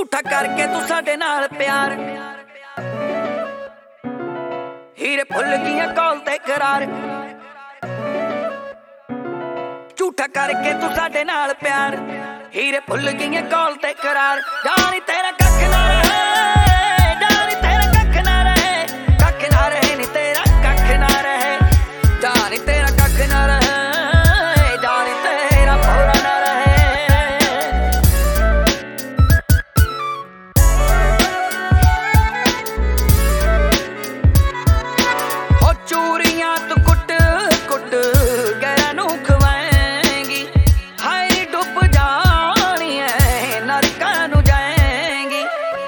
ਝੂਠਾ ਕਰਕੇ ਤੂੰ ਸਾਡੇ ਨਾਲ ਪਿਆਰ, ਹੀਰੇ ਭੁੱਲ ਗਈਆਂ ਕੌਲ ਤੇ ਕਰਾਰ। ਝੂਠਾ ਕਰਕੇ ਤੂੰ ਸਾਡੇ ਨਾਲ ਪਿਆਰ, ਹੀਰੇ ਭੁੱਲ ਗਈਆਂ ਕੌਲ ਤੇ ਕਰਾਰ। ਜਾਣੀ ਤੇਰਾ ਕੱਖ ਨਾ ਰਹੇ, ਜਾਣੀ ਤੇਰਾ ਕੱਖ ਨਾ ਰਹੇ, ਕੱਖ ਨਾ ਰਹੇ ਨੀ ਤੇਰਾ ਕੱਖ ਨਾ ਰਹੇ, ਜਾਣੀ ਤੇਰਾ ਕੱਖ ਨਾ ਰਹੇ, ਜਾਣੀ ਤੇਰਾ ਭੋਰਾ ਨਾ ਰਹੇ। ਹੋ ਚੂਰੀਆਂ ਤੂੰ ਕੁੱਟ ਕੁੱਟ ਗੈਰਾਂ ਨੂੰ ਖਵਾਏਂਗੀ, ਹਾਏ ਡੁੱਬ ਜਾਣੀ ਐ ਨਰਕਾਂ ਨੂੰ ਜਾਏਂਗੀ।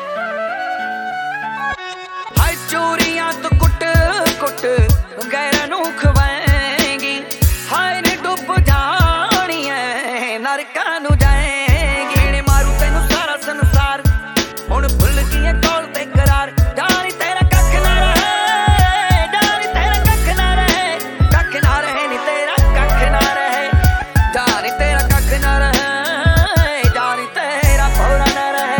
ਹਾਏ ਚੂਰੀਆਂ ਤੂੰ ਕੁੱਟ ਕੁੱਟ ਗੈਰਾਂ ਨੂੰ ਖਵਾਏਂਗੀ, ਹਾਏ ਨੀ ਡੁੱਬ ਜਾਣੀ ਐ ਨਰਕਾਂ ਨੂੰ ਜਾਏਂਗੀ। ਨੀ ਮਾਰੂ ਤੈਨੂੰ ਸਾਰਾ ਸੰਸਾਰ, ਹੁਣ ਭੁੱਲ ਗਈਆਂ ਕੌਲ ਤੇ ਕਰਾਰ। ਜਾਣੀ ਤੇਰਾ ਕੱਖ ਨਾ ਰਹੇ, ਜਾਣੀ ਤੇਰਾ ਕੱਖ ਨਾ ਰਹੇ, ਕੱਖ ਨਾ ਰਹੇ ਨੀ ਤੇਰਾ ਕੱਖ ਨਾ ਰਹੇ, ਜਾਣੀ ਤੇਰਾ ਕੱਖ ਨਾ ਰਹੇ, ਜਾਣੀ ਤੇਰਾ ਭੋਰਾ ਨਾ ਰਹੇ।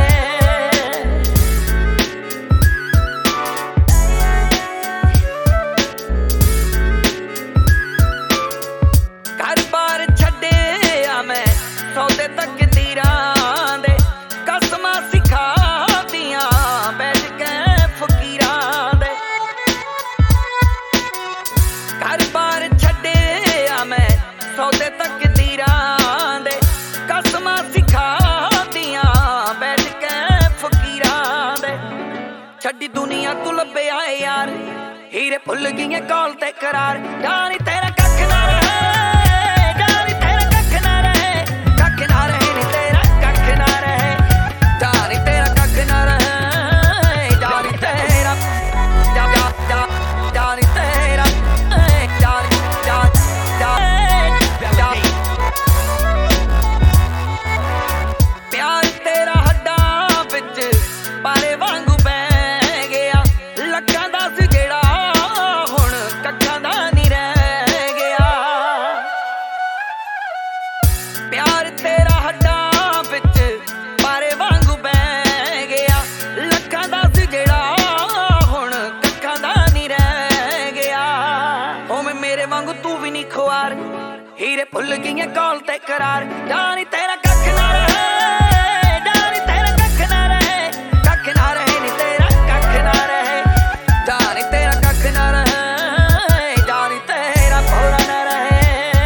ਘਰ ਬਾਰ ਛੱਡਿਆ ਮੈਂ ਸੌਦੇ ਤਕਦੀਰਾਂ ਦੇ, ਕਸਮਾਂ ਸਿਖਾਤੀਆਂ ਬੈਠ ਕੇ ਫਕੀਰਾਂ ਦੇ। ਘਰ ਬਾਰ ਛੱਡਿਆ ਮੈਂ ਸੌਦੇ ਤਕਦੀਰਾਂ ਦੇ, ਕਸਮਾਂ ਸਿਖਾਤੀਆਂ ਬੈਠ ਕੇ ਫਕੀਰਾਂ ਦੇ। ਛੱਡੀ ਦੁਨੀਆ ਤੂੰ ਲੱਭਿਆ ਯਾਰ, ਹੀਰੇ ਭੁੱਲ ਗਈਆਂ ਕੌਲ ਤੇ ਕਰਾਰ। ਜਾਣੀ ਤੇਰਾ ਕੱਖ ਨਾ ਰਹੇ, ਜਾਣੀ ਤੇਰਾ ਕੱਖ ਨਾ ਰਹੇ, ਕੱਖ ਨਾ ਰਹੇ ਨੀ ਤੇਰਾ ਕੱਖ ਨਾ ਰਹੇ, ਜਾਣੀ ਤੇਰਾ ਕੱਖ ਨਾ ਰਹੇ, ਜਾਣੀ ਤੇਰਾ ਜਾਣੀ ਤੇਰਾ ਪਿਆਰ ਤੇਰਾ ਹੱਡਾਂ ਵਿੱਚ ਪਾਰੇ ਵਾਂਗੂ ਬਹਿ ਗਿਆ, ਲੱਖਾਂ ਦਾ ਸੀ ਜਿਹੜਾ ਹੁਣ ਕੱਖਾਂ ਦਾ ਨਹੀਂ ਰਹਿ ਗਿਆ। ਪਿਆਰ ਤੇਰਾ ਹੱਡਾਂ ਵਿੱਚ ਪਾਰੇ ਵਾਂਗੂ ਬਹਿ ਗਿਆ, ਲੱਖਾਂ ਦਾ ਸੀ ਜਿਹੜਾ ਹੁਣ ਕੱਖਾਂ ਦਾ ਨਹੀਂ ਰਹਿ ਗਿਆ। ਉਵੇਂ ਮੇਰੇ ਵਾਂਗੂ ਤੂੰ ਵੀ ਨਹੀਂ ਖੁਆਰ, ਹੀਰੇ ਭੁੱਲ ਗਈਆਂ ਕੌਲ ਤੇ ਕਰਾਰ। ਜਾਣੀ ਤੇਰਾ ਕੱਖ ਨਾ ਰਹੇ, ਜਾਣੀ ਤੇਰਾ ਕੱਖ ਨਾ ਰਹੇ, ਕੱਖ ਨਾ ਰਹੇ ਨੀ ਤੇਰਾ ਕੱਖ ਨਾ ਰਹੇ, ਜਾਣੀ ਤੇਰਾ ਕੱਖ ਨਾ ਰਹੇ, ਜਾਣੀ ਤੇਰਾ ਭੋਰਾ ਨਾ ਰਹੇ।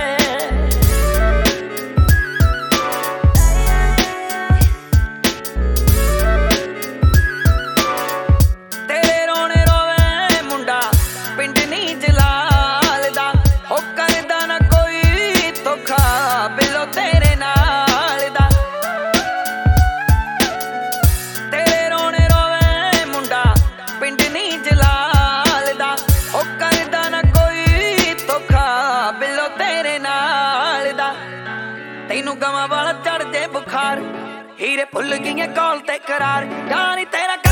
ਤੇਰੇ ਰੋਣੇ ਰੋਵੇ ਮੁੰਡਾ ਪਿੰਡ ਨੀ ਜਲਾਲ ਦਾ, ਉਹ ਕਰਦਾ ਨਾ ਕੋਈ ਧੋਖਾ ਬਿੱਲੋ ਤੇਰੇ ਨਾਲ ਦਾ। ਤੇਰੇ ਰੋਣੇ ਰੋਵੇ ਮੁੰਡਾ ਪਿੰਡ ਨੀ ਜਲਾਲ ਦਾ, ਉਹ ਕਰਦਾ ਨਾ ਕੋਈ ਧੋਖਾ ਬਿੱਲੋ ਤੇਰੇ ਨਾਲ ਦਾ। ਤੈਨੂੰ ਗਵਾਂ ਵਾਲਾ ਚੜ ਜੇ ਬੁਖਾਰ, ਹੀਰੇ ਭੁੱਲ ਗਈਆਂ ਕੌਲ ਤੇ ਕਰਾਰ। ਜਾਣੀ ਤੇਰਾ